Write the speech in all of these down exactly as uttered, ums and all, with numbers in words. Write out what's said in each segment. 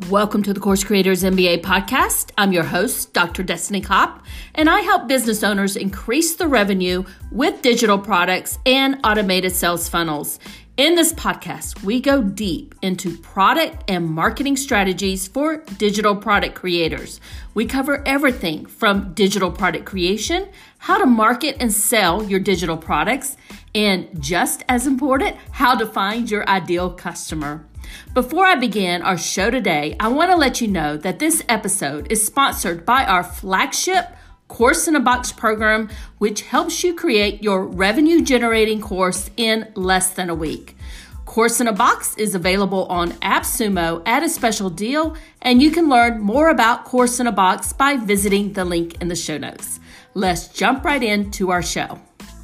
Welcome to the Course Creators M B A podcast. I'm your host, Doctor Destiny Kopp, and I help business owners increase the revenue with digital products and automated sales funnels. In this podcast, we go deep into product and marketing strategies for digital product creators. We cover everything from digital product creation, how to market and sell your digital products, and just as important, how to find your ideal customer. Before I begin our show today, I want to let you know that this episode is sponsored by our flagship Course in a Box program, which helps you create your revenue-generating course in less than a week. Course in a Box is available on AppSumo at a special deal, and you can learn more about Course in a Box by visiting the link in the show notes. Let's jump right into our show.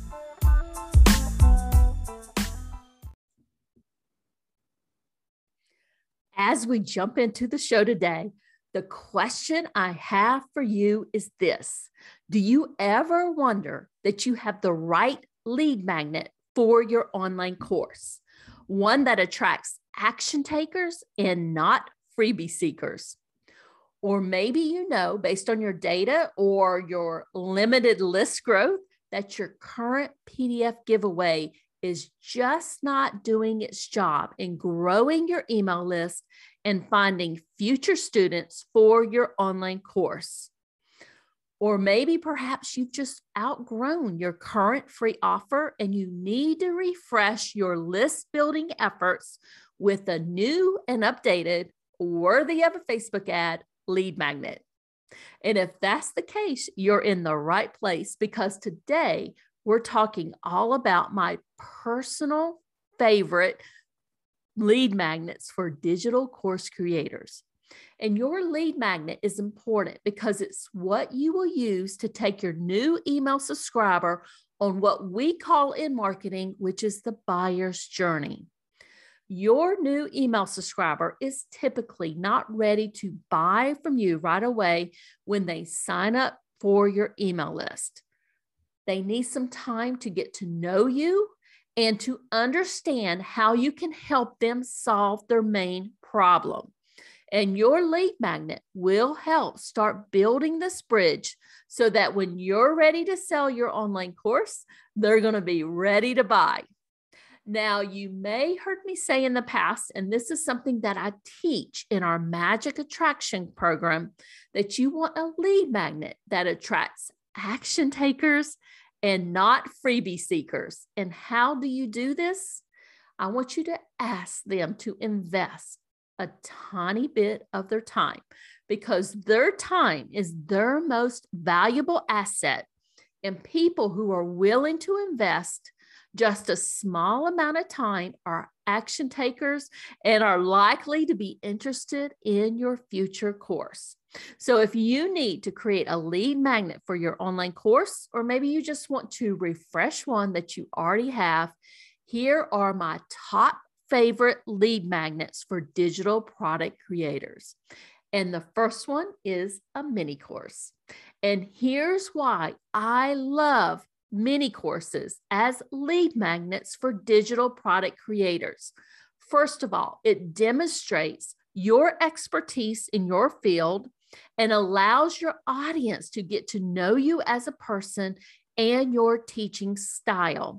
As we jump into the show today, the question I have for you is this. Do you ever wonder that you have the right lead magnet for your online course? One that attracts action takers and not freebie seekers. Or maybe you know, based on your data or your limited list growth, that your current P D F giveaway is just not doing its job in growing your email list and finding future students for your online course. Or maybe perhaps you've just outgrown your current free offer and you need to refresh your list building efforts with a new and updated, worthy of a Facebook ad lead magnet. And if that's the case, you're in the right place, because today we're talking all about my personal favorite lead magnets for digital course creators. And your lead magnet is important because it's what you will use to take your new email subscriber on what we call in marketing, which is the buyer's journey. Your new email subscriber is typically not ready to buy from you right away when they sign up for your email list. They need some time to get to know you and to understand how you can help them solve their main problem. And your lead magnet will help start building this bridge so that when you're ready to sell your online course, they're going to be ready to buy. Now, you may heard me say in the past, and this is something that I teach in our Magic Attraction program, that you want a lead magnet that attracts action takers and not freebie seekers. And how do you do this? I want you to ask them to invest a tiny bit of their time, because their time is their most valuable asset. And people who are willing to invest just a small amount of time are action takers and are likely to be interested in your future course. So if you need to create a lead magnet for your online course, or maybe you just want to refresh one that you already have, here are my top favorite lead magnets for digital product creators. And the first one is a mini course. And here's why I love mini courses as lead magnets for digital product creators. First of all, it demonstrates your expertise in your field and allows your audience to get to know you as a person and your teaching style.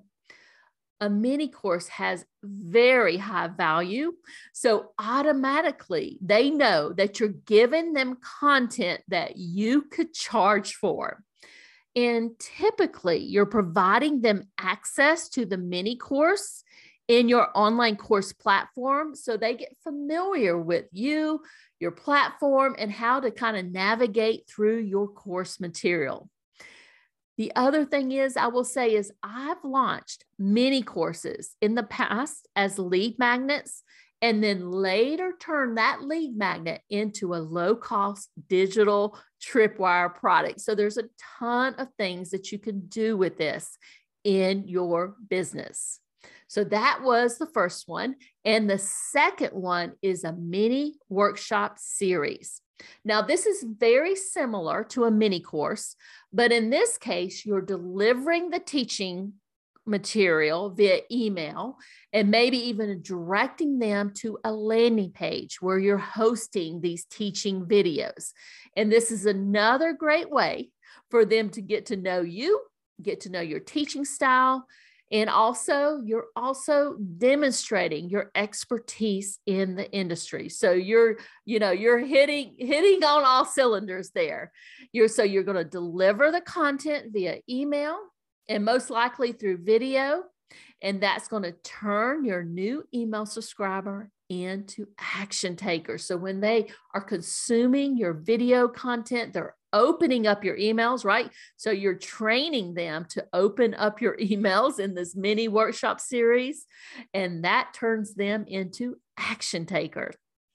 A mini course has very high value, so automatically they know that you're giving them content that you could charge for. And typically, you're providing them access to the mini course in your online course platform, so they get familiar with you, your platform, and how to kind of navigate through your course material. The other thing is, I will say, is I've launched mini courses in the past as lead magnets, and then later turned that lead magnet into a low-cost digital tripwire product. So there's a ton of things that you can do with this in your business. So that was the first one. And the second one is a mini workshop series. Now, this is very similar to a mini course, but in this case, you're delivering the teaching material via email, and maybe even directing them to a landing page where you're hosting these teaching videos. And this is another great way for them to get to know you, get to know your teaching style, and also you're also demonstrating your expertise in the industry. So you're, you know, you're hitting hitting on all cylinders there. You're so you're going to deliver the content via email and most likely through video, and that's going to turn your new email subscriber into action takers. So when they are consuming your video content, they're opening up your emails, right? So you're training them to open up your emails in this mini workshop series, and that turns them into action takers.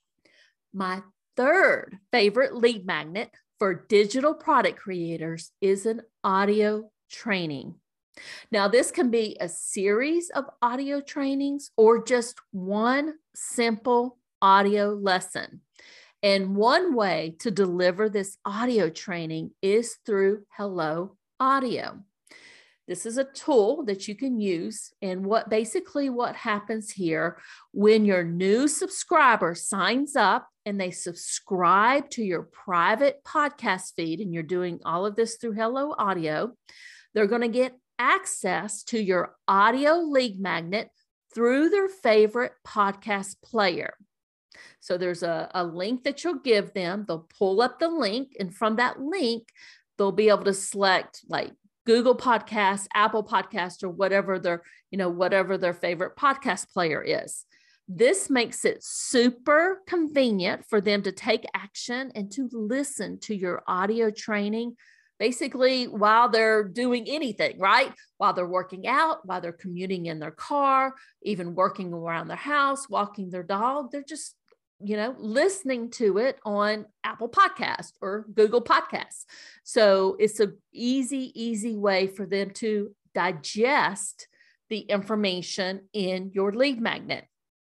My third favorite lead magnet for digital product creators is an audio training. Now, this can be a series of audio trainings or just one simple audio lesson. And one way to deliver this audio training is through Hello Audio. This is a tool that you can use. And what basically what happens here when your new subscriber signs up and they subscribe to your private podcast feed, and you're doing all of this through Hello Audio, they're going to get access to your audio lead magnet through their favorite podcast player. So there's a, a link that you'll give them. They'll pull up the link, and from that link, they'll be able to select like Google Podcasts, Apple Podcasts, or whatever their, you know, whatever their favorite podcast player is. This makes it super convenient for them to take action and to listen to your audio training basically while they're doing anything, right? While they're working out, while they're commuting in their car, even working around their house, walking their dog. They're just, you know, listening to it on Apple Podcasts or Google Podcasts. So it's an easy, easy way for them to digest the information in your lead magnet.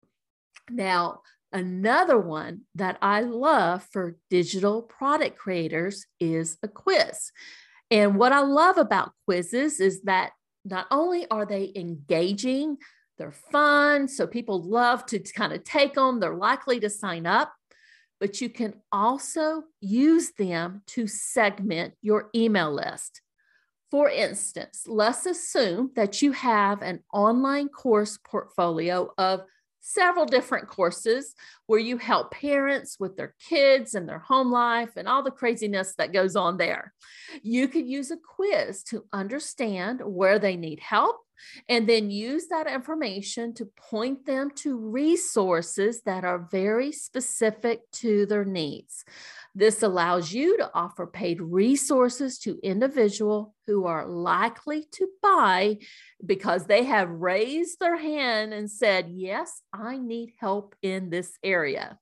Now, another one that I love for digital product creators is a quiz. And what I love about quizzes is that not only are they engaging, they're fun, so people love to kind of take them, they're likely to sign up, but you can also use them to segment your email list. For instance, let's assume that you have an online course portfolio of several different courses where you help parents with their kids and their home life and all the craziness that goes on there. You could use a quiz to understand where they need help, and then use that information to point them to resources that are very specific to their needs. This allows you to offer paid resources to individuals who are likely to buy because they have raised their hand and said, yes, I need help in this area.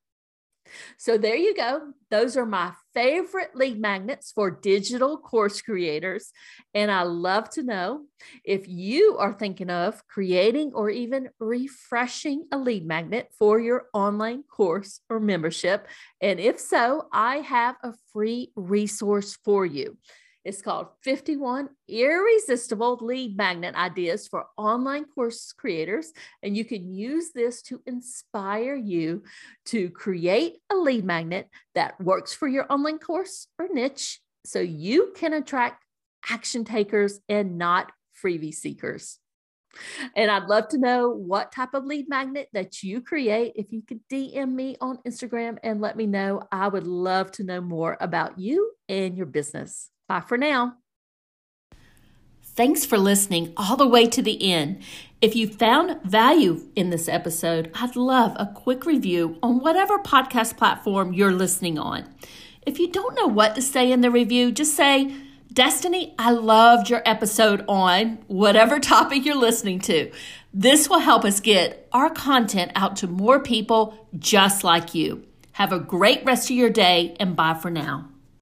So there you go. Those are my favorite lead magnets for digital course creators. And I love to know if you are thinking of creating or even refreshing a lead magnet for your online course or membership. And if so, I have a free resource for you. It's called fifty-one Irresistible Lead Magnet Ideas for Online Course Creators. And you can use this to inspire you to create a lead magnet that works for your online course or niche so you can attract action takers and not freebie seekers. And I'd love to know what type of lead magnet that you create. If you could D M me on Instagram and let me know, I would love to know more about you and your business. Bye for now. Thanks for listening all the way to the end. If you found value in this episode, I'd love a quick review on whatever podcast platform you're listening on. If you don't know what to say in the review, just say, Destiny, I loved your episode on whatever topic you're listening to. This will help us get our content out to more people just like you. Have a great rest of your day, and bye for now.